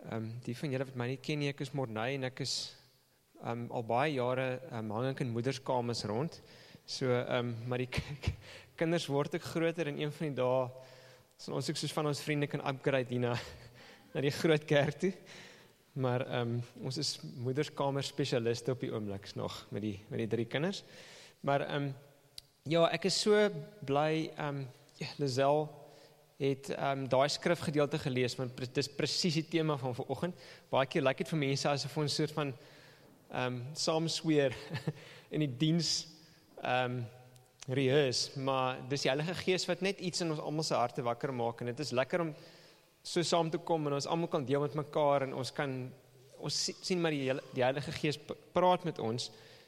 Die van julle wat my nie ken nie, ek is Morney en ek is al baie jare hang ek in moederskamers rond. So, maar die kinders word ook groter en een van die dae sal ons ook soos van ons vriende kan upgrade hier na die groot kerk toe. Maar ons is moederskamer spesialiste op die oomblik nog met die 3 kinders. Maar ja, ek is so bly, Lizelle het daai skrifgedeelte gelees, want dit is presies die tema van vanoggend. Baie keer lyk dit vir mense asof ons soort van saam sweer in die diens rehearse, maar dis die Heilige Gees wat net iets in ons almal se harte wakker maak, en dit is lekker om so saam te kom, en ons almal kan deel met mekaar, en ons sien maar die Heilige Gees praat met ons,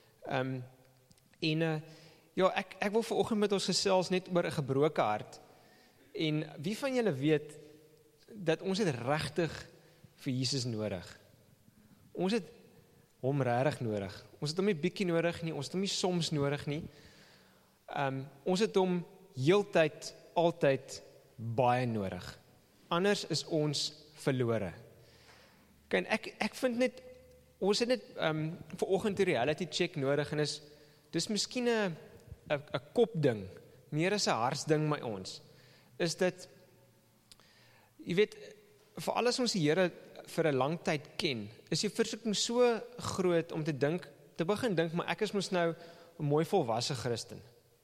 ja, ek wil vanoggend met ons gesels net oor 'n gebroke hart, en wie van julle weet, dat ons het regtig vir Jesus nodig? Ons het hom regtig nodig. Ons het hom nie bietjie nodig nie, ons het hom nie soms nodig nie. Ons het hom heeltyd, altyd baie nodig. Anders is ons verlore. Kyk, ek vind net, ons het net vanoggend 'n reality check nodig, en dis miskien 'n kopding, meer as 'n hartsding by ons, is dit, jy weet, vir alles ons die Here vir 'n lang tyd ken, is die versoeking so groot om te begin dink, maar ek is mos nou 'n mooi volwasse Christen.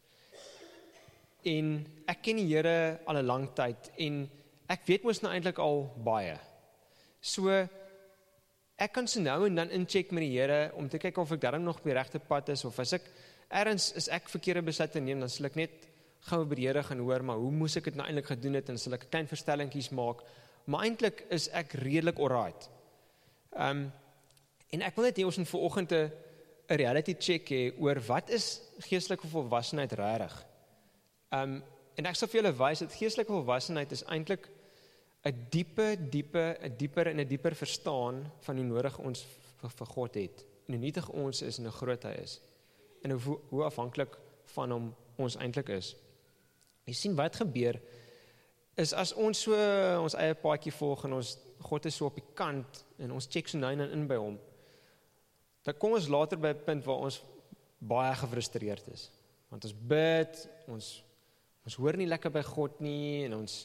En ek ken die Here al 'n lang tyd, en ek weet mos nou eintlik al baie. So, ek kan so nou en dan incheck met die Here, om te kyk of ek daarom nog op die regte pad is, of as ek verkeerde besluite neem, dan sal ek net gou by die Here gaan hoor, maar hoe moes ek dit nou eintlik gedoen het, en sal ek klein verstellingkies maak, maar eintlik is ek redelik alright. En ek wil net hê ons moet vanoggend 'n reality check hê oor wat is geestelike volwassenheid regtig. En ek sal vir julle wys dat geestelike volwassenheid is eintlik 'n dieper en 'n dieper verstaan van hoe nodig ons vir God het, en hoe nietig ons is en hoe groot hy is, en hoe afhanklik van hom ons eintlik is. Jy sien wat gebeur, is as ons so ons eie paadjie volg, en God is so op die kant, en ons check so nou en in by hom, dan kom ons later by 'n punt waar ons baie gefrustreerd is, want ons bid, ons hoor nie lekker by God nie, en ons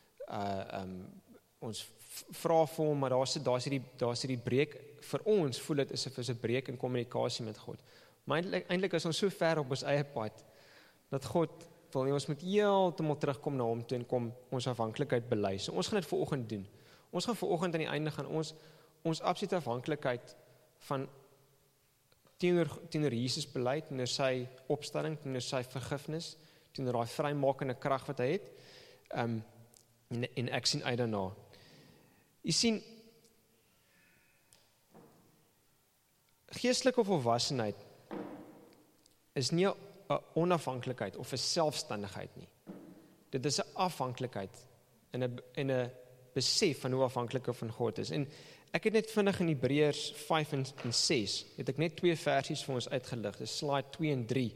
vra vir hom, maar daar's hierdie breek, vir ons voel dit is 'n breek in kommunikasie met God. Maar eintlik is ons so ver op ons eie pad, dat God wil nie, ons moet heeltemal terugkom na hom toe, en kom ons afhanklikheid bely. So ons gaan dit vanoggend doen. Ons gaan vanoggend aan die einde gaan ons absolute afhanklikheid van teenoor Jesus bely, teenoor sy opstanding, teenoor sy vergifnis, teenoor daai vrymakende krag wat hy het, en ek sien uit daarna. Jy sien, geestelike volwassenheid is nie 'n onafhanklikheid of 'n selfstandigheid nie. Dit is 'n afhanklikheid en 'n besef van hoe afhanklik ek van God is. En ek het net vinnig in Hebreërs 5 en 6, het ek net 2 versies vir ons uitgelig, dis slide 2 en 3,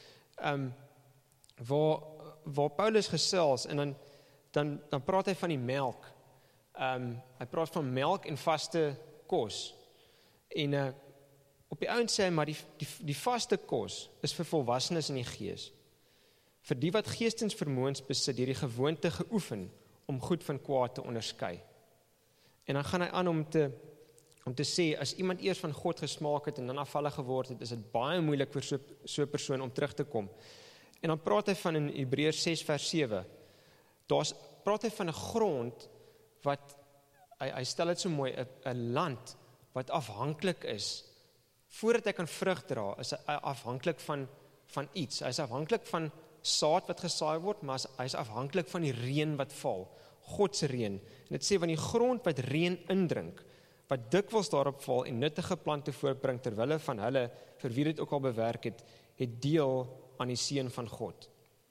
waar Paulus gesels, en dan praat hy van die melk. Hy praat van melk en vaste kos. En op die ouend sê hy, maar die vaste kos is vir volwassenes in die gees. Vir die wat geestesvermoëns besit, deur die gewoonte geoefen om goed van kwaad te onderskei. En dan gaan hy aan om te sê, as iemand eers van God gesmaak het en dan afvallig geword het, is dit baie moeilik vir so 'n persoon om terug te kom. En dan praat hy van in Hebreërs 6 vers 7, praat hy van 'n grond wat, hy stel dit so mooi, 'n land wat afhanklik is, voordat hy kan vrug dra, is hy afhanklik van iets. Hy is afhanklik van saad wat gesaai word, maar hy is afhanklik van die reën wat val, God se reën. En dit sê, want die grond wat reën indrink, wat dikwels daarop val en nuttige plante voortbring ter wille van hulle, vir wie dit ook al bewerk het deel aan die seën van God.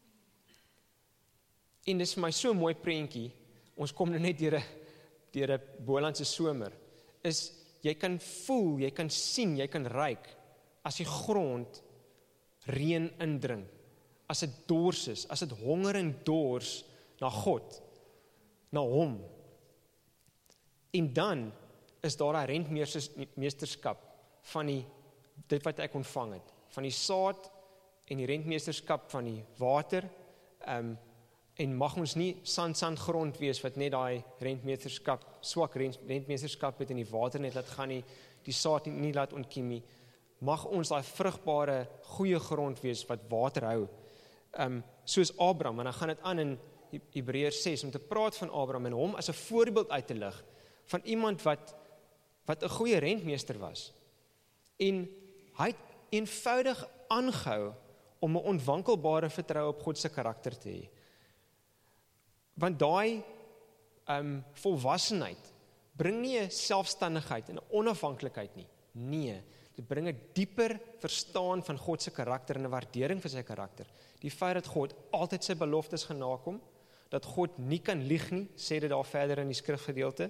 En dis vir my so 'n mooi prentjie, ons kom nou net deur 'n Bolandse somer, is jy kan voel, jy kan sien, jy kan ruik, as die grond reën indring, as dit dors is, as dit honger en dors na God, na hom. En dan is daar 'n rentmeesterskap van dit wat ek ontvang het, van die saad en die rentmeesterskap van die water, en mag ons nie sandgrond wees wat net daai swak rentmeesterskap het en die water net laat gaan nie, die saad nie laat ontkiem nie. Mag ons daai vrugbare, goeie grond wees wat water hou. Soos Abraham, en dan gaan dit aan in Hebreërs 6 om te praat van Abraham en hom as 'n voorbeeld uit te lig van iemand wat 'n goeie rentmeester was. En hy het eenvoudig aangehou om 'n onwankelbare vertroue op God se karakter te hê. Want daai volwassenheid bring nie 'n selfstandigheid en 'n onafhanklikheid nie. Nee, dit bring 'n dieper verstaan van God se karakter en 'n waardering vir sy karakter. Die feit dat God altyd sy beloftes genakom, dat God nie kan lieg nie, sê dit daar verder in die skrifgedeelte,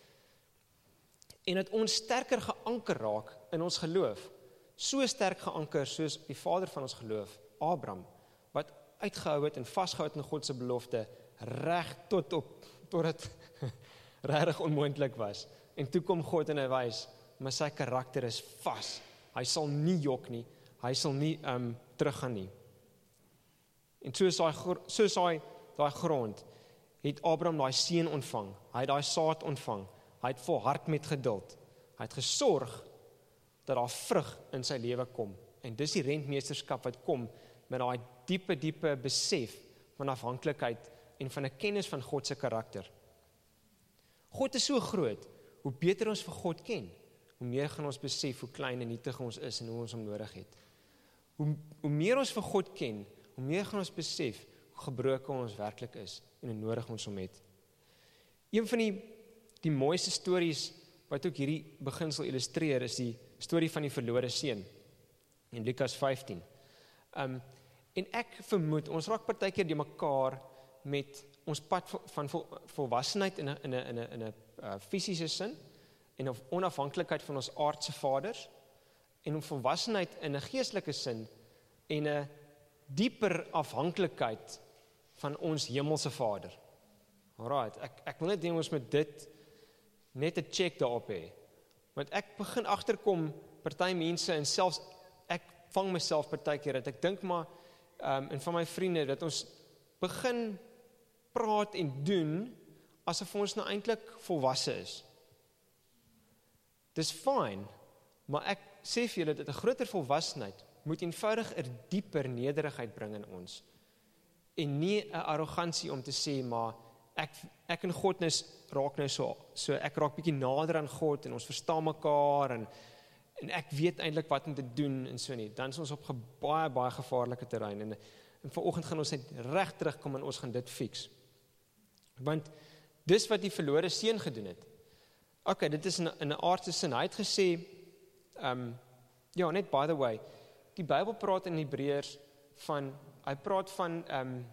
en dat ons sterker geanker raak in ons geloof, so sterk geanker soos die vader van ons geloof, Abraham, wat uitgehou het en vasgehou het in God se belofte, reg tot dit regtig onmoontlik was. En toe kom God en hy wys, maar sy karakter is vas. Hy sal nie jok nie, hy sal nie teruggaan nie. En soos daai grond, het Abraham daai seën ontvang, hy het daai saad ontvang, hy het volhard met geduld, hy het gesorg dat daar vrug in sy lewe kom. En dis die rentmeesterskap wat kom met daai diepe besef van afhanklikheid en van 'n kennis van God se karakter. God is so groot, hoe beter ons vir God ken, hoe meer gaan ons besef hoe klein en nietig ons is en hoe ons hom nodig het. Hoe meer ons vir God ken, hoe meer gaan ons besef hoe gebroken ons werklik is en hoe nodig ons hom het. Een van die mooiste stories wat ook hierdie beginsel illustreer, is die storie van die verlore seun in Lukas 15. En ek vermoed, ons raak partykeer die mekaar met ons pad van volwassenheid in 'n fisiese sin, en of onafhanklikheid van ons aardse vaders, en om volwassenheid in 'n geestelike sin, en 'n dieper afhanklikheid van ons hemelse Vader. Alright, ek wil net dink ons met dit net 'n check daarop hê. Want ek begin agterkom, party mense, en selfs ek vang myself partykeer, dat ek dink maar, en van my vriende, dat ons begin praat en doen, asof ons nou eintlik volwasse is. Dis fyn, maar ek sê vir julle dat 'n groter volwassenheid moet eenvoudig 'n dieper nederigheid bring in ons. En nie 'n arrogansie om te sê, maar ek en God raak nou so ek raak bietjie nader aan God en ons verstaan mekaar en ek weet eintlik wat om te doen en so nie. Dan is ons op baie gevaarlike terrein en vanoggend gaan ons net reg terugkom en ons gaan dit fix. Want dis wat die verlore seun gedoen het. Okay, dit is in 'n aardse sin. Hy het gesê, net by the way, die Bybel praat in Hebreërs hy praat van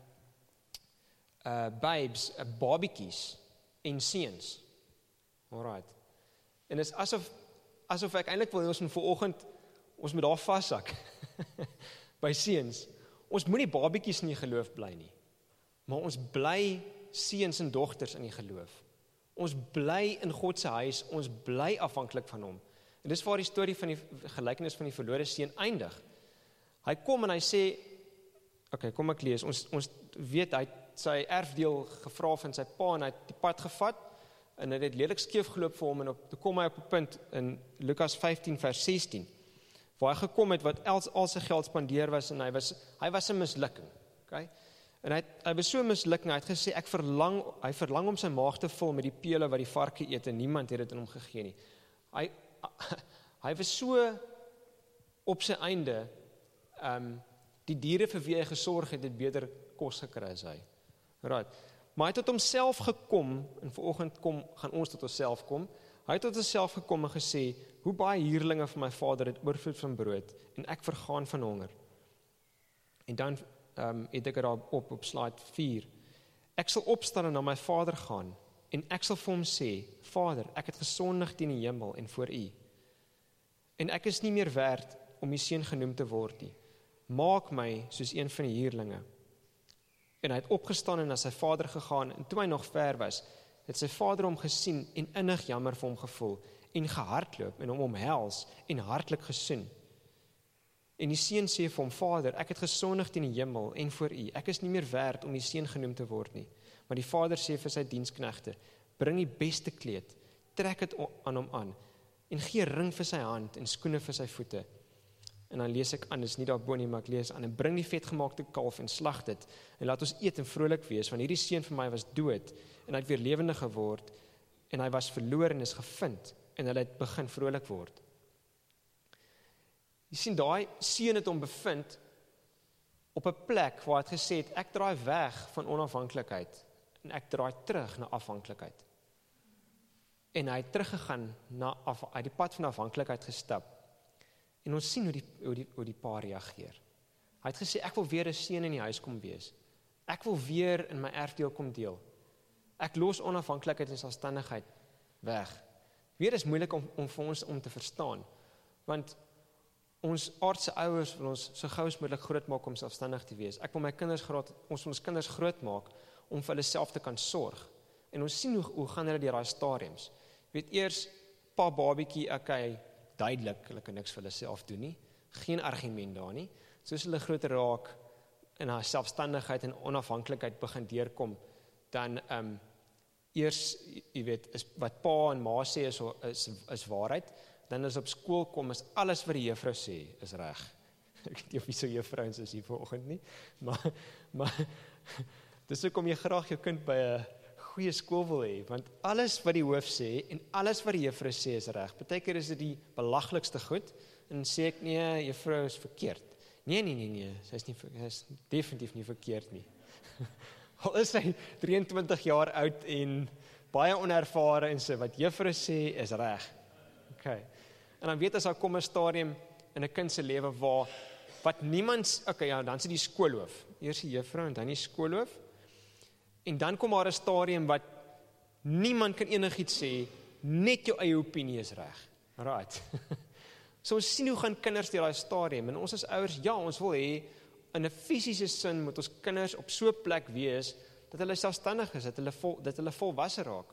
babes, babietjies en seuns. Alright. En is asof ek eintlik wil hê ons moet vanoggend ons moet daar vashak by seuns. Ons moenie babietjies in die geloof bly nie, maar ons bly seuns en dogters in die geloof. Ons bly in God se huis, ons bly afhanklik van hom. En dis waar die storie van die gelykenis van die verlore seun eindig. Hy kom en hy sê, okay, kom ek lees, ons weet hy het sy erfdeel gevra van sy pa en hy het die pad gevat en hy het lelik skeef geloop vir hom en toe kom hy op 'n punt in Lukas 15 vers 16 waar hy gekom het wat al sy geld spandeer was en hy was 'n mislukking. Okay? En hy was so mislukking, hy het gesê hy verlang om sy maag te vul met die pele wat die varke eet en niemand het dit in hom gegee nie. Hy was so op sy einde, die diere vir wie hy gesorg het beter kos gekry as hy. Right. Maar hy het tot homself gekom, en vanoggend gaan ons tot onsself kom, hy het tot homself gekom en gesê, hoe baie huurlinge van my vader het oorvloed van brood, en ek vergaan van honger. En dan het ek daar op slide 4, ek sal opstaan en na my vader gaan, en ek sal vir hom sê, Vader, ek het gesondig teen die hemel en voor u, en ek is nie meer werd om u seun genoem te word nie. Maak my soos een van die huurlinge. En hy het opgestaan en na sy vader gegaan, en toe hy nog ver was, het sy vader hom gesien en innig jammer vir hom gevoel en gehardloop en hom omhels en hartlik gesoen. En die seun sê vir hom, Vader, ek het gesondig teen die hemel en voor U. Ek is nie meer werd om die seun genoem te word nie. Maar die vader sê vir sy diensknegte, bring die beste kleed, trek dit aan hom aan en gee 'n ring vir sy hand en skoene vir sy voete. En dan lees ek aan, dis nie daarbo nie, maar ek lees aan, en bring die vetgemaakte kalf en slag dit en laat ons eet en vrolik wees, want hierdie seun van my was dood en hy het weer lewendig geword en hy was verloor en is gevind en hulle het begin vrolik word. Jy sien, daai seun het hom bevind op 'n plek waar het gesê het, ek draai weg van onafhanklikheid en ek draai terug na afhanklikheid. En hy het teruggegaan uit die pad van afhanklikheid gestap. En ons sien hoe die pa reageer. Hy het gesê, ek wil weer 'n seun in die huis kom wees. Ek wil weer in my erfdeel kom deel. Ek los onafhanklikheid en selfstandigheid weg. Weer is moeilik om vir ons om te verstaan, want ons aardse ouers wil ons so gou as moontlik groot maak om selfstandig te wees. Ek wil ons kinders groot maak om vir hulle self te kan sorg. En ons sien hoe gaan hulle deur daai stadiums. Weet eers, pa babietjie, okay, duidelik, hulle kan niks vir hulle self doen nie. Geen argument daar nie. Soos hulle groter raak en haar selfstandigheid en onafhanklikheid begin deurkom, dan eers, jy weet, is wat pa en ma sê is waarheid. Dan as op skool kom, is alles wat die juffrou sê, is reg. Ek weet nie of jy so juffrouens is hier vanoggend nie, maar dis hoekom jy graag jou kind by 'n goeie skool wil hê, want alles wat die hoof sê en alles wat die juffrou sê is reg. Partykeer is dit die belaglikste goed en sê ek nee, juffrou is verkeerd. Nee, sy is definitief nie verkeerd nie. Al is sy 23 jaar oud en baie onervare en sê wat juffrou sê is reg. Okay. En dan weet as daar kom 'n stadium in 'n kind se lewe waar wat niemand, okay, ja, dan sit die skoolhoof. Eers die juffrou en dan die skoolhoof. En dan kom daar 'n stadium wat niemand kan enigiets sê, net jou eie opinie is reg. Right. So ons sien hoe gaan kinders deur daai stadium en ons as ouers, ja, ons wil hê in 'n fisiese sin moet ons kinders op so 'n plek wees dat hulle selfstandig is, dat hulle volwasse raak.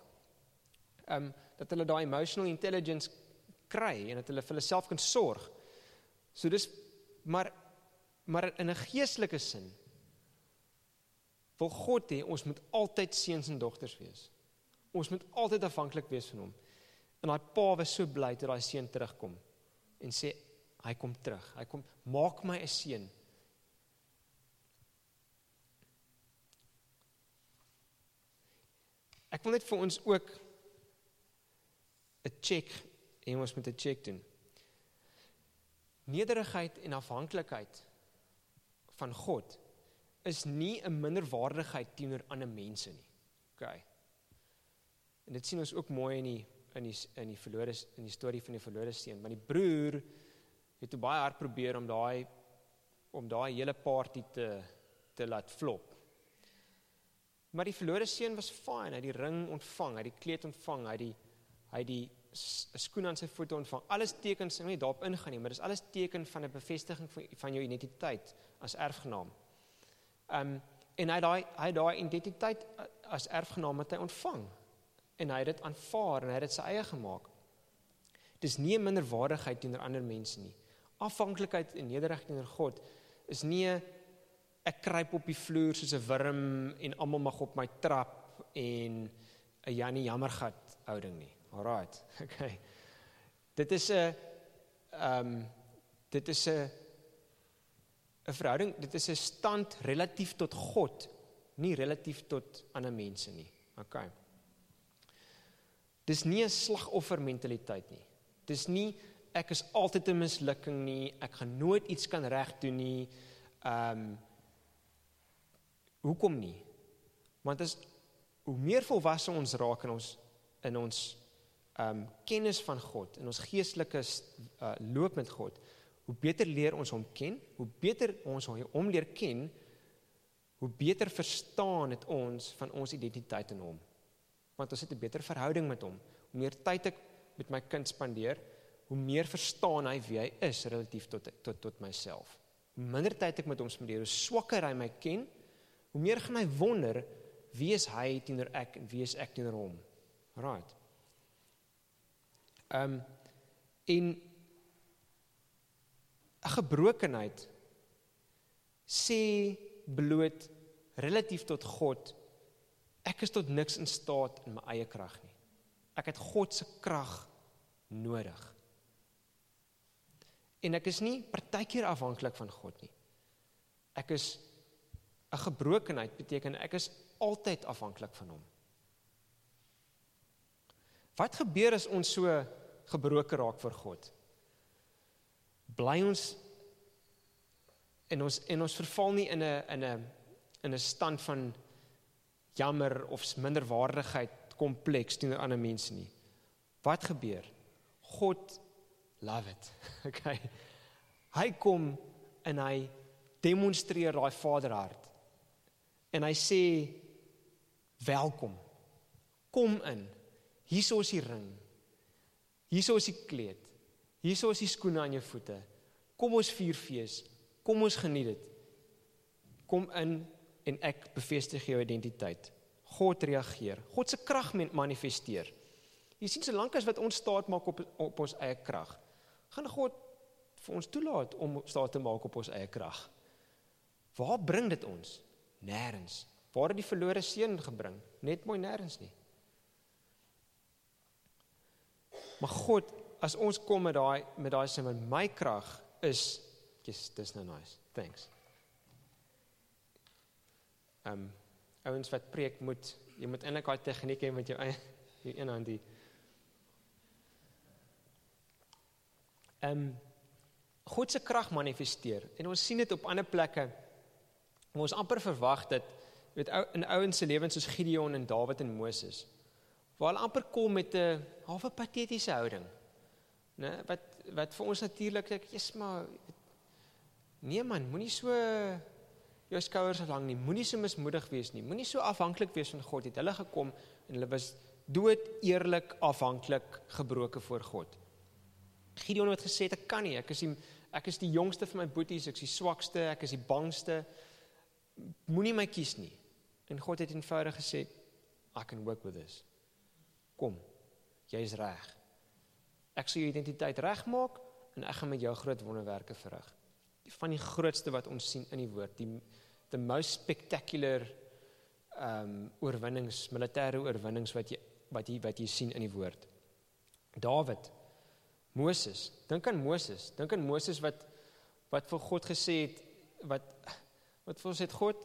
Dat hulle daai emotional intelligence kry en dat hulle vir hulle self kan sorg. So dis maar in 'n geestelike sin wil God hê ons moet altyd seuns en dogters wees. Ons moet altyd afhanklik wees van hom. En daai pa was so bly dat daai seun terugkom en sê hy kom terug. Hy kom maak my 'n seun. Ek wil net vir ons ook 'n check en ons moet 'n check doen. Nederigheid en afhanklikheid van God is nie 'n minderwaardigheid teenoor ander mense nie. Okay. En dit sien ons ook mooi in die storie van die verlore seun, want die broer het toe baie hard probeer om daai hele party te laat flop. Maar die verlore seun was fine, hy het die ring ontvang, hy het die kleed ontvang, hy het die skoen aan sy voete ontvang. Alles tekens, ek wil nie daarop ingaan nie, maar dis alles teken van 'n bevestiging van jou identiteit as erfgenaam. En hy het daai identiteit as erfgenaam het hy ontvang. En hy het dit aanvaar en hy het dit sy eie gemaak. Dis nie 'n minderwaardigheid teenoor ander mense nie. Afhanklikheid en nederigheid teenoor God is nie ek kruip op die vloer soos 'n wurm en almal mag op my trap en 'n Jannie Jammergat houding nie. Alright. Okay. Dit is 'n verhouding, dit is 'n stand relatief tot God, nie relatief tot ander mense nie. Okay. Dis nie 'n slagoffermentaliteit nie. Dis nie ek is altyd 'n mislukking nie, ek gaan nooit iets kan regdoen nie. Hoekom nie? Want hoe meer volwasse ons raak in ons kennis van God, in ons geestelike loop met God, hoe beter leer ons hom ken, hoe beter ons hom leer ken, hoe beter verstaan het ons van ons identiteit in hom. Want ons het 'n beter verhouding met hom. Hoe meer tyd ek met my kind spandeer, hoe meer verstaan hy wie hy is relatief tot myself. Hoe minder tyd ek met hom spandeer, hoe swakker hy my ken, hoe meer gaan hy wonder wie is hy teenoor ek en wie is ek teenoor hom? Right. En 'n gebrokenheid sê bloot relatief tot God, ek is tot niks in staat in my eie krag nie. Ek het God se krag nodig. En ek is nie partykeer afhanklik van God nie. Ek is 'n gebrokenheid beteken ek is altyd afhanklik van hom. Wat gebeur as ons so gebroken raak vir God? Bly ons en ons verval nie in 'n stand van jammer of minderwaardigheid kompleks teenoor ander mense nie. Wat gebeur? God love it. Okay. Hy kom en hy demonstreer daai vaderhart. En hy sê, welkom. Kom in. Hierso is die ring. Hierso is die kleed. Hierso is die skoene aan jou voete. Kom ons vier fees. Kom ons geniet dit. Kom in en ek bevestig jou identiteit. God reageer. God se krag manifesteer. Jy sien, solank as wat ons staat maak op ons eie krag, gaan God vir ons toelaat om staat te maak op ons eie krag. Waar bring dit ons? Nêrens. Waar het die verlore seun gebring? Net mooi nêrens nie. Maar God, as ons kom met daai sin, met my krag is, yes, dis nou nice, thanks. Ouens wat preek jy moet eintlik daai tegniek hê met jou een hand die. God se krag manifesteer, en ons sien dit op ander plekke, maar ons amper verwag dat, in ouens se lewens soos Gideon en Dawid en Moses, waar hulle amper kom met 'n half patetiese houding, né, wat vir ons natuurlik ek maar, nee man, moenie so jou skouers lang nie, moenie so mismoedig wees nie, moenie so afhanklik wees van God, het hulle gekom, en hulle was dood eerlik afhanklik gebroken voor God. Gideon het gesê, ek kan nie, ek is die jongste van my boeties, ek is die swakste, ek is die bangste, moenie my kies nie. En God het eenvoudig gesê, I can work with this. Kom, jy is reg. Ek sal jou identiteit reg maak, en ek gaan met jou groot wonderwerke verrig. Van die grootste wat ons sien in die woord, the most spectacular oorwinnings, militêre oorwinnings wat jy sien in die woord. Dawid, Moses, dink aan Moses wat vir God gesê het, wat vir ons het God,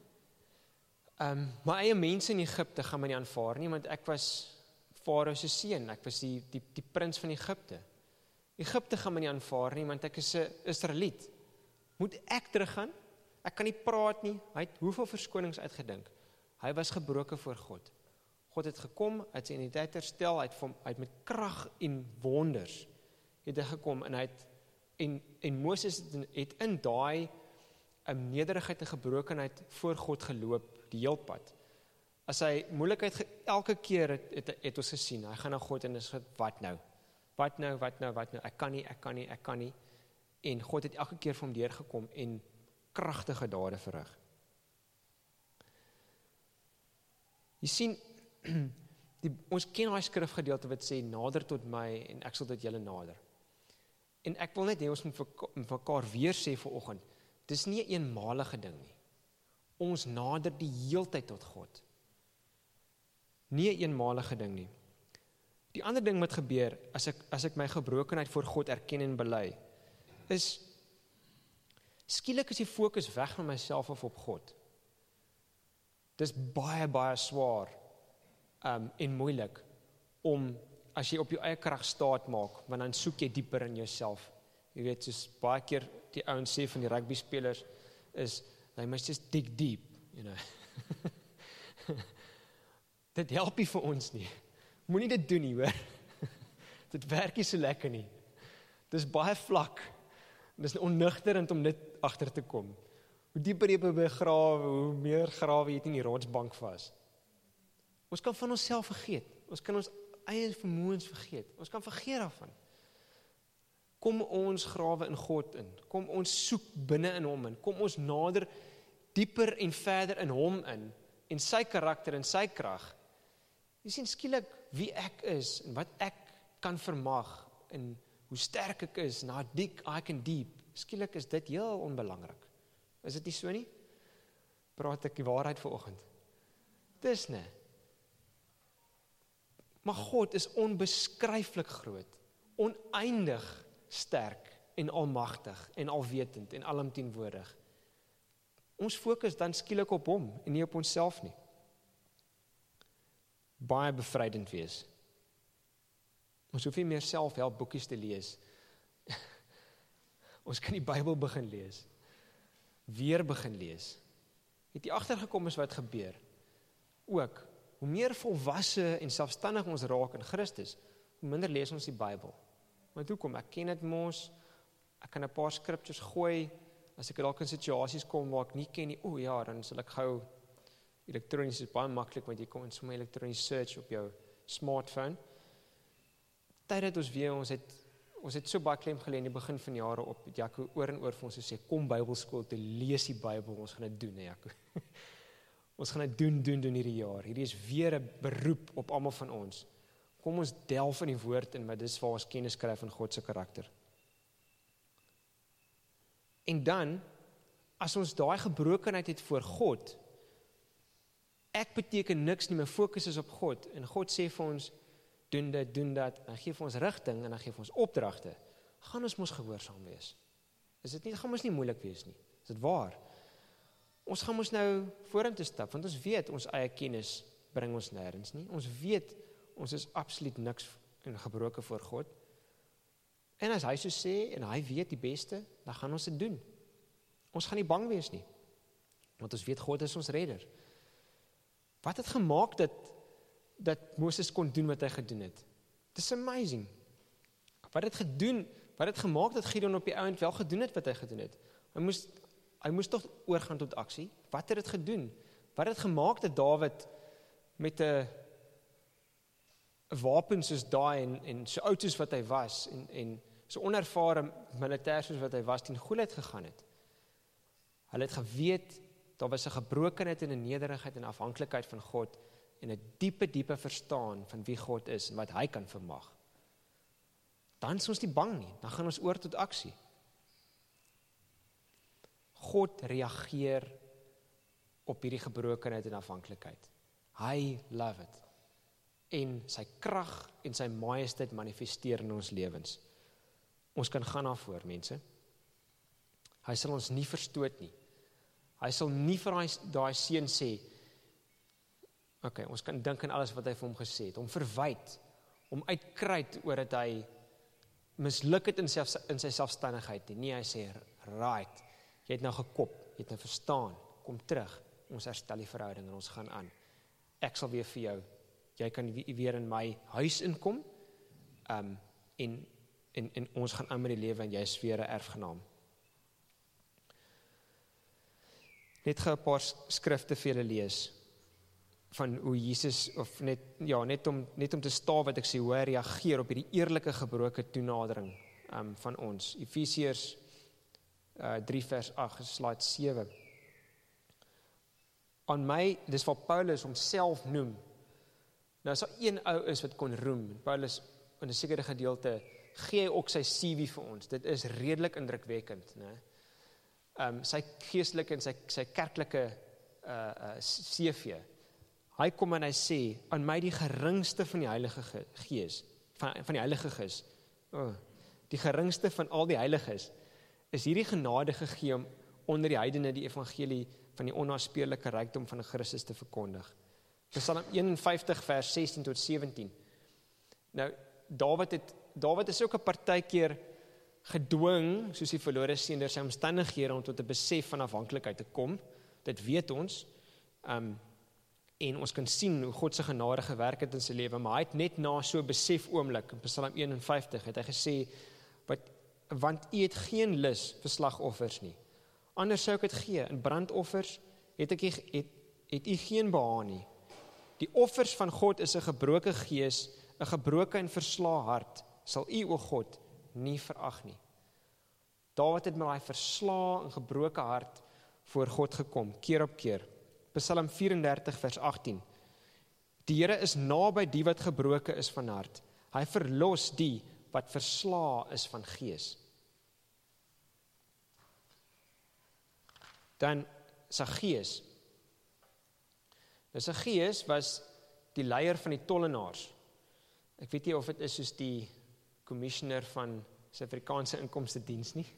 my eie mense in Egipte gaan my nie aanvaar nie, want ek was Farao se seun, ek was die prins van Egipte. Egipte gaan my nie aanvaar nie, want ek is 'n Israeliet. Moet ek teruggaan? Ek kan nie praat nie. Hy het hoeveel verskonings uitgedink. Hy was gebroken voor God. God het gekom, hy het sy identiteit herstel, hy het met krag en wonders het hy gekom, en Moses het in daai nederigheid en gebrokenheid voor God geloop, die heel pad. As hy moeilikheid, elke keer het ons gesien, hy gaan na God en is wat nou? Wat nou? Ek kan nie. En God het elke keer vir hom deurgekom en kragtige dade verrig. Jy sien, ons ken daai skrifgedeelte wat sê, nader tot my en ek sal tot julle nader. En ek wil net hê ons moet vir mekaar weer sê vanoggend, dis nie 'n eenmalige ding nie. Ons nader die heeltyd tot God. Nie 'n eenmalige ding nie. Die ander ding wat gebeur, as ek my gebrokenheid voor God erken en bely, is, skielik is die fokus weg van myself of op God. Dis baie, baie swaar en moeilik om, as jy op jou eie krag staat maak, want dan soek jy dieper in jouself. Jy weet, soos baie keer die ouens sê van die rugby spelers, is, they must just dig deep, you know. Dit help nie vir ons nie. Moenie dit doen nie, hoor. Dit werk nie so lekker nie. Dis baie vlak. Dis onnugterend om dit agter te kom. Hoe dieper jy begrawe, hoe meer grawe jy in die rotsbank vas. Ons kan van onsself vergeet. Ons kan ons eie vermoëns vergeet. Ons kan vergeet daarvan. Kom ons grawe in God in. Kom ons soek binne in hom in. Kom ons nader dieper en verder in hom in. en sy karakter en sy krag. Jy sien skielik wie ek is en wat ek kan vermag en hoe sterk ek is en how deep I can deep. Skielik is dit heel onbelangrik. Is dit nie so nie? Praat ek die waarheid vanoggend? Dis nie. Maar God is onbeskryflik groot, oneindig sterk en almagtig en alwetend en alomteenwoordig. Ons fokus dan skielik op hom en nie op onsself nie. Baie bevrydend wees. Ons hoef nie meer selfhelp boekies te lees. Ons kan die Bybel begin lees. Weer begin lees. Het jy agtergekom is wat gebeur? Ook, hoe meer volwasse en selfstandig ons raak in Christus, hoe minder lees ons die Bybel. Want hoekom? Ek ken dit mos, ek kan 'n paar scriptures gooi, as ek dalk in situasies kom waar ek nie ken nie, dan sal ek gou elektronies, is baie maklik, want jy kom in sommer elektronies search op jou smartphone. Tydens ons weer, ons het so baie klem gelê in die begin van jare op, Jaco oor en oor vir ons gesê, kom Bybelskool te lees die Bybel, ons gaan dit doen, Jaco. Ons gaan dit doen hierdie jaar. Hierdie is weer 'n beroep op almal van ons. Kom ons delf in die woord in, maar dis waar ons kennis kry van God se karakter. En dan, as ons daai gebrokenheid het voor God, ek beteken niks nie, my fokus is op God, en God sê vir ons, doen dit, doen dat, en gee vir ons rigting, en dan gee vir ons opdragte, gaan ons mos gehoorsaam wees. Is dit nie, gaan ons nie moeilik wees nie, is dit waar? Ons gaan ons nou vorentoe stap, want ons weet, ons eie kennis bring ons nêrens nie, ons weet, ons is absoluut niks en gebroken voor God, en as hy so sê, en hy weet die beste, dan gaan ons dit doen. Ons gaan nie bang wees nie, want ons weet God is ons redder. Wat het gemaak dat Moses kon doen wat hy gedoen het? Dis amazing. Wat het gemaak dat Gideon op die ouend wel gedoen het wat hy gedoen het? Hy moes toch oorgaan tot aksie. Wat het dit gedoen? Wat het gemaak dat Dawid met 'n wapen soos daai en so oud soos wat hy was en so onervare militêr soos wat hy was teen Goliat gegaan het? Hulle het geweet, daar was 'n gebrokenheid en 'n nederigheid en afhanklikheid van God en 'n diepe verstaan van wie God is en wat hy kan vermag. Dan is ons nie bang nie, dan gaan ons oor tot aksie. God reageer op hierdie gebrokenheid en afhanklikheid. Hy love it. En sy krag en sy majesteit manifesteer in ons lewens. Ons kan gaan daarvoor, mense. Hy sal ons nie verstoot nie. Hy sal nie vir daai seun sê, okay, ons kan dink aan alles wat hy vir hom gesê het, hom verwyd, hom uitkruit oor dat hy misluk het in sy selfstandigheid nie. Nee, hy sê, right, jy het nou gekop, jy het nou verstaan, kom terug, ons herstel die verhouding en ons gaan aan. Ek sal weer vir jou, jy kan weer in my huis inkom, en ons gaan aan met die lewe en jy is weer 'n erfgenaam. Net gou 'n paar skrifte vir julle lees, van hoe Jesus, of net om te staaf wat ek sê, hoe hy reageer op hierdie eerlike gebroke toenadering van ons. Efesiërs 3 vers 8, slide 7. Aan my, dis wat Paulus homself noem. Nou as daar een ou is wat kon roem, Paulus in 'n sekere gedeelte gee hy ook sy CV vir ons. Dit is redelik indrukwekkend, né? Sy geestelike en sy kerklike CV. Hy kom en hy sê, aan my die geringste van die Heilige Gees, van die Heilige Gees, die geringste van al die heiliges, is hierdie genade gegee om onder die heidene die evangelie van die onnaspeurlike rykdom van Christus te verkondig. Psalm 51 vers 16 tot 17. Nou, Dawid is ook 'n partykeer gedwing, soos die verlore seun deur sy omstandighede om tot 'n besef van afhanklikheid te kom. Dit weet ons. En ons kan sien hoe God se genade gewerk het in sy lewe, maar hy het net na so 'n besef oomblik in Psalm 51 het hy gesê, want u het geen lus vir slagoffers nie. Anders sou ek dit gee. In brandoffers het u geen behaag nie. Die offers van God is 'n gebroke gees, 'n gebroke en verslae hart, sal u, o God, nie verag nie. Dawid het met daai verslae en gebroke hart voor God gekom, keer op keer. Psalm 34 vers 18. Die Here is naby die wat gebroken is van hart. Hy verlos die wat verslaa is van gees. Dan Saggeus. Saggeus was die leier van die tollenaars. Ek weet nie of dit is soos die commissioner van Suid-Afrikaanse Inkomstediens nie.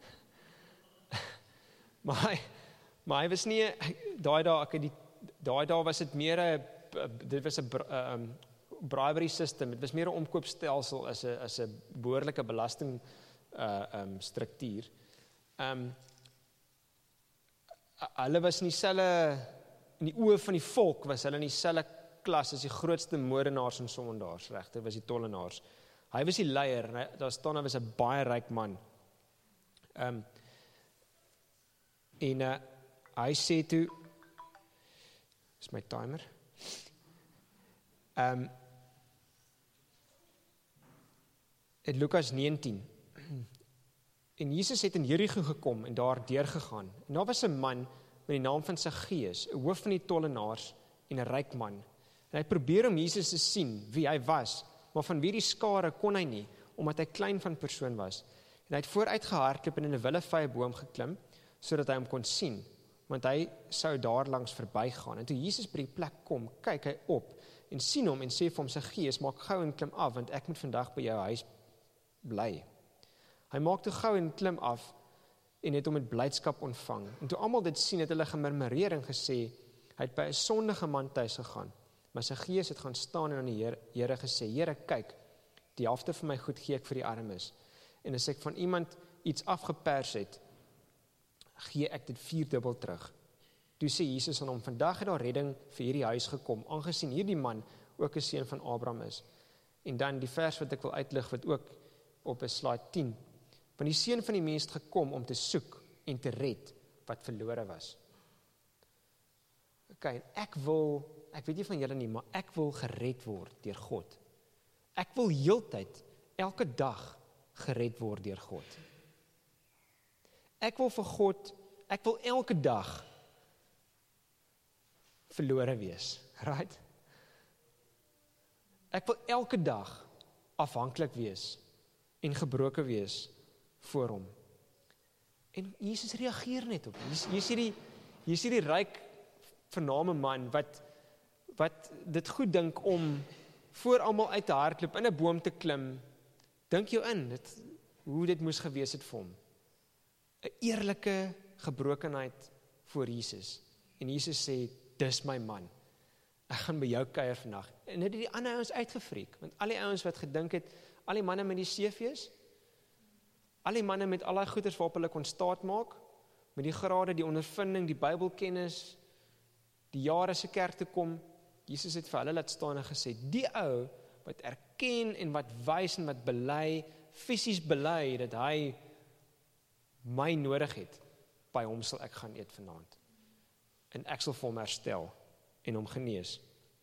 maar hy was nie, daai dae was dit meer dit was 'n bribery system, dit was meer 'n omkoopstelsel as 'n behoorlike belasting struktuur. Hulle was in die oë van die volk was hulle in dieselfde klas as die grootste moordenaars en sondaars, reg, dit was die tollenaars. Hy was die leier, en daar staan hy was 'n baie ryk man. Hy sê toe, is my timer, in Lukas 19, en Jesus het in Jerigo gekom en daar deurgegaan, en daar was 'n man met die naam van Saggeus, 'n hoof van die tollenaars en 'n ryk man, en hy probeer om Jesus te sien wie hy was, maar van wie die skare kon hy nie, omdat hy klein van persoon was, en hy het vooruit gehardloop en in 'n willevye boom geklim, sodat hy hom kon sien, want hy sou daar langs verbygaan. En toe Jesus by die plek kom, kyk hy op en sien hom en sê vir hom, Saggeus, maak gou en klim af, want ek moet vandag by jou huis bly. Hy maak toe gou en klim af en het hom met blydskap ontvang. En toe almal dit sien, het hulle gemurmureer en gesê, hy het by 'n sondige man tuis gegaan. Maar Saggeus het gaan staan en aan die Here gesê, Here, kyk, die helfte van my goed gee ek vir die armes. En as ek van iemand iets afgepers het, gee ek dit 4-dubbel terug. Toe sê Jesus aan hom, vandag het daar redding vir hierdie huis gekom, aangesien hierdie man ook 'n seun van Abraham is. En dan die vers wat ek wil uitlig, wat ook op 'n slide 10, want die seun van die mens het gekom om te soek en te red wat verlore was. Okay, ek weet nie van julle nie, maar ek wil gered word deur God. Ek wil heeltyd, elke dag gered word deur God. Ek wil elke dag verlore wees, right? Ek wil elke dag afhanklik wees en gebroken wees voor hom. En Jesus reageer net op. Hier is hierdie ryk vername man wat dit goed dink om voor almal uit te hardloop, in 'n boom te klim. Dink jou in, hoe dit moes gewees het vir hom. 'n Eerlike gebrokenheid voor Jesus. En Jesus sê, dis my man. Ek gaan by jou kuier vandag. En dit het die ander ouens uitgefreek, want al die ouens wat gedink het, al die manne met die CV's, al die manne met al die goeders waarop hulle kon staat maak, met die grade, die ondervinding, die Bybelkennis, die jare se kerk te kom, Jesus het vir hulle laat staan en gesê, die ou wat erken en wat wys en wat bely, fisies bely, dat hy my nodig het, by hom sal ek gaan eet vanaand. En ek sal vir hom herstel en hom genees.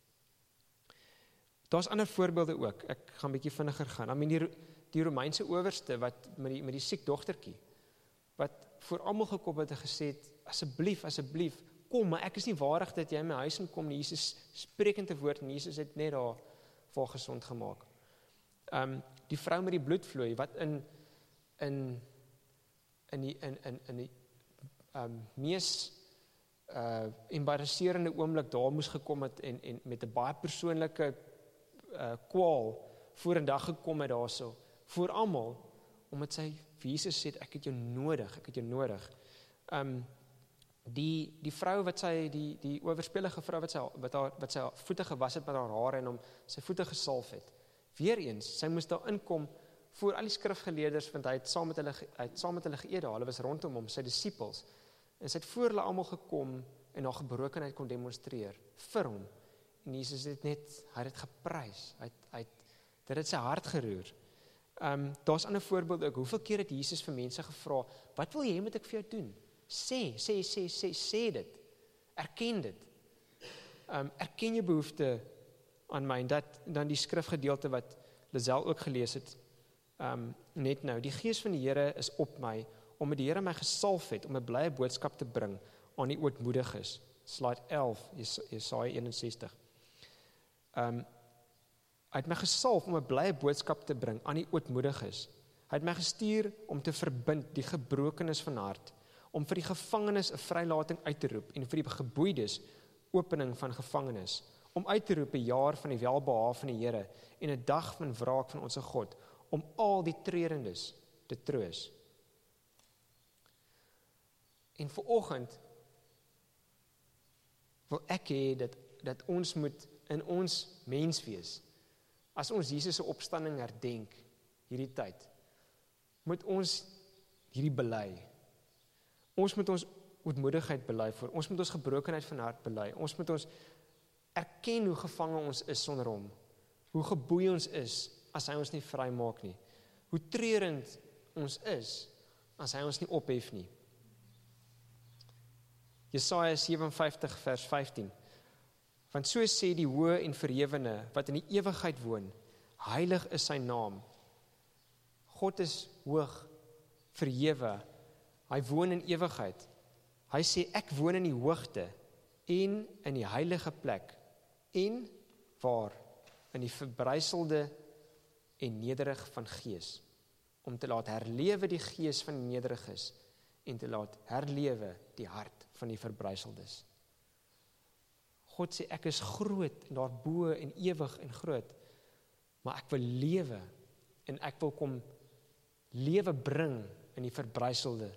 Daar's ander voorbeelde ook, ek gaan 'n bietjie vinniger gaan. I mean, die Romeinse owerste wat met die siek dogtertjie, wat voor almal gekom het en gesê het, asseblief, kom, maar ek is nie waardig dat jy in my huis inkom nie. Jesus sprekende woord en Jesus het net daar vir gesond gemaak. Die vrou met die bloedvloei wat in die mees embarrasserende oomblik daar moes gekom het en met 'n baie persoonlike kwaal voor 'n dag gekom het daarso, voor almal, omdat sy vir Jesus sê, ek het jou nodig. Die vrou wat sy, die owerspelige vrou wat sy voete gewas het met haar hare en hom sy voete gesalf het. Weereens, sy moes daar inkom voor al die skrifgeleerders, want hy het saam met hulle geëet daar, hulle was rondom hom, sy disippels, en sy het voor hulle almal gekom en haar gebrokenheid kon demonstreer vir hom. En Jesus het net, hy het geprys, dit het sy hart geroer. Daar's ander voorbeelde ook, hoeveel keer het Jesus vir mense gevra, wat wil jy moet ek vir jou doen? Sê dit, erken dit, erken jou behoefte aan my, en dan die skrifgedeelte wat Lisel ook gelees het, net nou, die Gees van die Here is op my, omdat die Here my gesalf het, om 'n blye boodskap te bring aan die ootmoediges, slide 11, Jesaja 61. Hy het my gesalf om 'n blye boodskap te bring aan die ootmoediges. Hy het my gestuur om te verbind die gebrokenes van hart, om vir die gevangenes 'n vrylating uit te roep en vir die geboeides opening van gevangenes, om uit te roep 'n jaar van die welbehae van die Here en 'n dag van wraak van ons God, om al die treurendes te troos. En vanoggend wil ek hê dat ons moet in ons mens wees. As ons Jesus se opstanding herdenk hierdie tyd, moet ons hierdie bely. Ons moet ons ootmoedigheid bely voor. Ons moet ons gebrokenheid van hart bely. Ons moet ons erken hoe gevange ons is sonder hom. Hoe geboei ons is as hy ons nie vry maak nie. Hoe treurend ons is as hy ons nie ophef nie. Jesaja 57 vers 15. Want so sê die hoë en verhewene wat in die ewigheid woon, heilig is sy naam. God is hoog, verhewe, hy woon in ewigheid. Hy sê ek woon in die hoogte en in die heilige plek en waar? In die verbryselde en nederig van gees, om te laat herlewe die gees van die nederiges en te laat herlewe die hart van die verbrysseldes. God sê ek is groot en daarbo en ewig en groot, maar ek wil lewe en ek wil kom lewe bring in die verbryselde,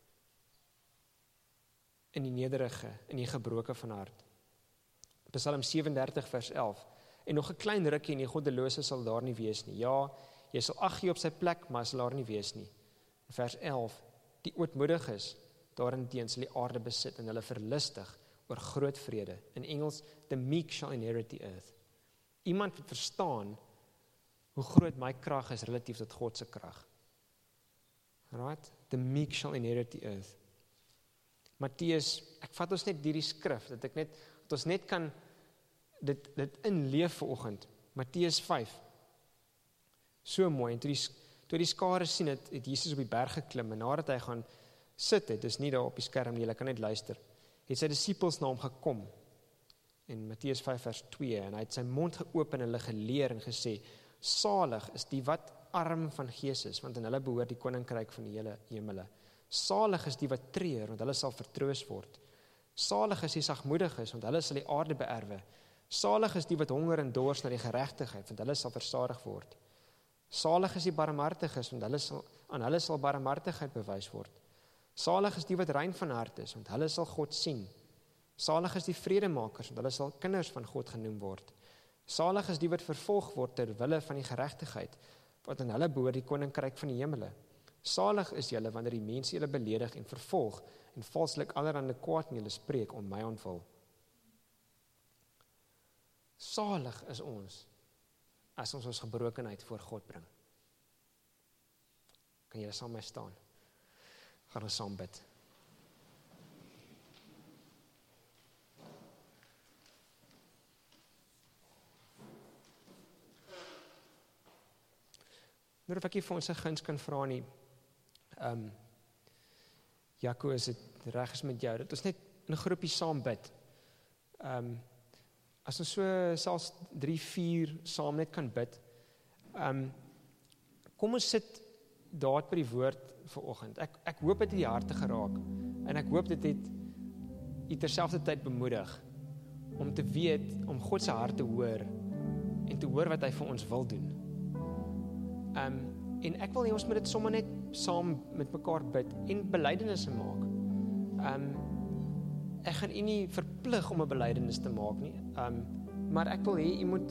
in die nederige, in die gebroke van hart. Psalm 37 vers 11. En nog 'n klein rukkie en die goddelose sal daar nie wees nie. Ja, jy sal ag gee op sy plek, maar sal daar nie wees nie. Vers 11. Die ootmoediges daarenteen sal die aarde besit en hulle verlustig oor groot vrede. In Engels, the meek shall inherit the earth. Iemand wat verstaan hoe groot my krag is relatief tot God se krag. Right? The meek shall inherit the earth. Matteus, ek vat ons net hierdie skrif, dat ons net kan dit inleef vanoggend. Matteus 5. So mooi, en toe die skare sien het Jesus op die berg geklim, en nadat hy gaan sit het, dis nie daar op die skerm nie, jy kan net luister, het sy disippels na hom gekom, in Matteus 5 vers 2, en hy het sy mond geopen en hulle geleer en gesê, salig is die wat arm van gees is, want in hulle behoort die koninkryk van die hele hemele. Salig is die wat treur, want hulle sal vertroos word. Salig is die sagmoediges, want hulle sal die aarde beerwe. Salig is die wat honger en dors na die geregtigheid, want hulle sal versadig word. Salig is die barmhartiges, want aan hulle sal barmhartigheid bewys word. Salig is die wat rein van hart is, want hulle sal God sien. Salig is die vredemakers, want hulle sal kinders van God genoem word. Salig is die wat vervolg word ter wille van die geregtigheid, want aan hulle behoort die koninkryk van die hemele. Salig is julle wanneer die mense julle beledig en vervolg en valslik allerhande kwaad in julle spreek om my ontwil. Salig is ons as ons gebrokenheid voor God bring. Kan julle saam met my staan? Gaan ons saam bid. Nou of ek hier vir ons 'n guns kan vra nie. Jaco, is dit reg is met jou, dat ons net in 'n groepie saam bid. As ons so selfs 3-4 saam net kan bid, kom ons sit daar by die woord vanoggend. Ek hoop dit het die harte geraak, en ek hoop dit het u terselfdertyd bemoedig, om te weet, om God se hart te hoor, en te hoor wat hy vir ons wil doen. En ek wil hê ons moet dit sommer net saam met mekaar bid en belydenisse maak. Ek gaan u nie verplig om 'n belydenis te maak nie, maar ek wil hê u moet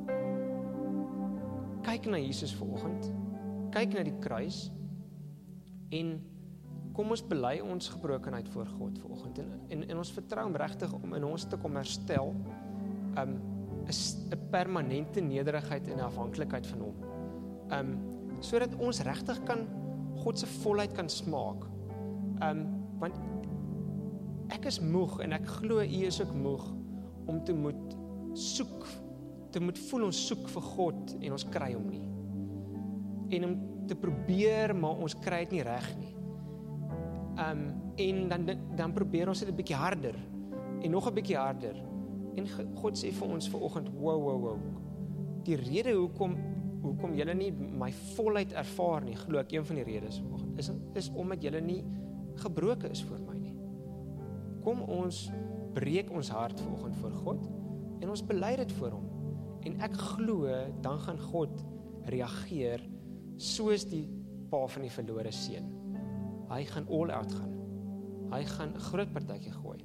kyk na Jesus vanoggend, kyk na die kruis, en kom ons bely ons gebrokenheid voor God vanoggend, en ons vertrou hom regtig om in ons te kom herstel, 'n permanente nederigheid en afhanklikheid van hom. Sodat ons regtig kan God se volheid kan smaak. Want ek is moeg, en ek glo u is ook moeg, om te moet soek, te moet voel ons soek vir God, en ons kry hom nie. En om te probeer, maar ons kry dit nie reg nie. En dan probeer ons dit 'n bietjie harder, En nog 'n bietjie harder. En God sê vir ons vanoggend, wow. Die rede hoekom julle nie my volheid ervaar nie, glo ek een van die redes vanoggend, is omdat julle nie gebroken is voor my nie. Kom ons breek ons hart vanoggend voor God en ons bely dit voor hom. En ek glo, dan gaan God reageer soos die pa van die verlore seun. Hy gaan all out gaan. Hy gaan 'n groot partytjie gooi.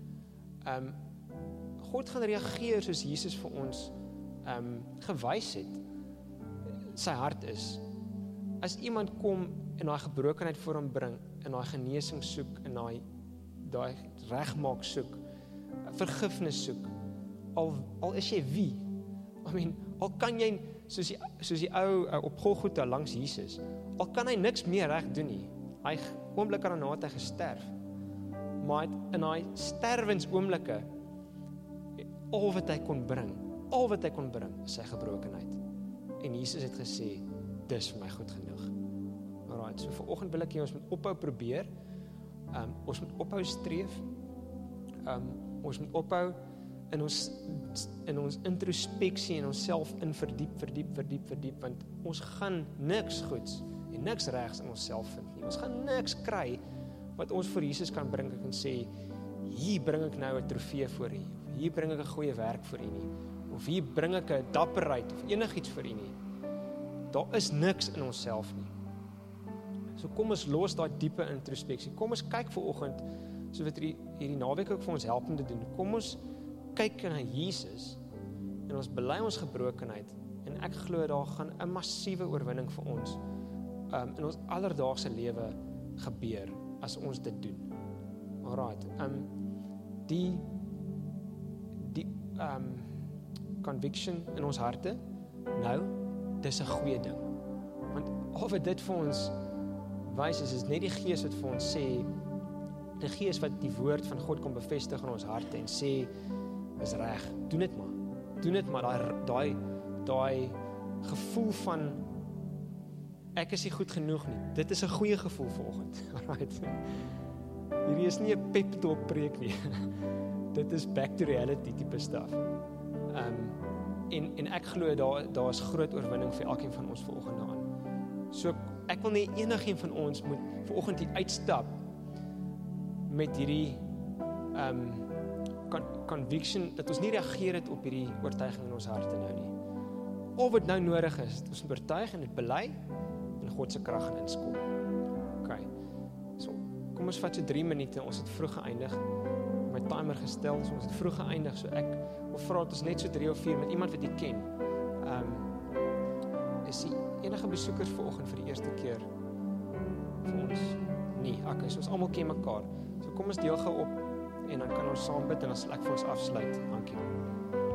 God gaan reageer soos Jesus vir ons gewys het. Sy hart is. As iemand kom en daai gebrokenheid voor hom bring, en daai genesing soek, en daai regmaak soek, vergifnis soek, al is jy wie? Al kan jy, soos die ou op Golgotha langs Jesus, al kan hy niks meer reg doen nie. Hy oomblik daarna het hy gesterf. Maar in daai sterwensoomblikke, al wat hy kon bring, is sy gebrokenheid. En Jesus het gesê, dis vir my goed genoeg. Alright, so vanoggend wil ek hê ons moet ophou probeer, ons moet ophou streef, ons moet ophou in ons introspeksie en onsself in verdiep, want ons gaan niks goeds en niks regs in onsself vind nie. Ons gaan niks kry wat ons voor Jesus kan bring en sê, hier bring ek nou 'n trofee vir u, of hier bring ek 'n goeie werk vir u nie, of hier bring ek 'n dapperheid of enigiets vir u nie. Daar is niks in onsself nie. So kom ons los daai diepe introspeksie. Kom ons kyk vanoggend, so wat hierdie naweek ook vir ons help om te doen. Kom ons kyk na Jesus en ons bely ons gebrokenheid, en ek glo daar gaan 'n massiewe oorwinning vir ons in ons alledaagse lewe gebeur as ons dit doen. Alright, die conviction in ons harte, nou, dis 'n goeie ding. Want al wat dit vir ons wys is net die Gees wat vir ons sê, die Gees wat die woord van God kom bevestig in ons harte en sê, is reg, doen dit maar, daai gevoel van, ek is nie goed genoeg nie, dit is 'n goeie gevoel vanoggend. Alright. Hierdie is nie 'n pep talk preek nie. Dit is back to reality tipe stuff. En ek glo daar is groot oorwinning vir elkeen van ons vanoggend daaraan. So ek wil nie enigiemand van ons moet vanoggend hier uitstap met hierdie conviction dat ons nie reageer het op hierdie oortuiging in ons harte nou nie. Al wat nou nodig is, ons moet oortuig en dit bely en God se krag gaan inskom. Okay. So kom ons vat so 3 minute, ons het vroeg geëindig. My timer gestel, so ons het vroeg geëindig, so ek wil vra dat ons net so 3 of 4 met iemand wat jy ken. Is enige besoekers vanoggend vir die eerste keer vir ons? Nee, okay, so ons almal ken mekaar. So kom ons deel gou op en dan kan ons saam bid en dan sal ek vir ons afsluit. Dankie.